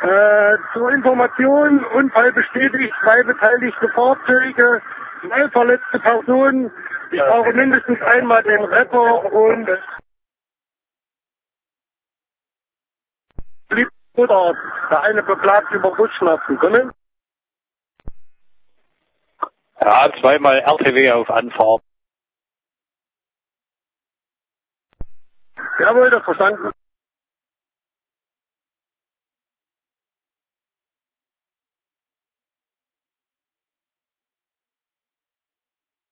Zur Information, Unfall bestätigt, 2 beteiligte Fahrzeuge, 2 verletzte Personen. Ich brauche mindestens einmal den Retter und Blitzmutter. Der eine beklagt über Brustschmerzen. Können? Ja, 2-mal RTW auf Anfahrt. Jawohl, das verstanden.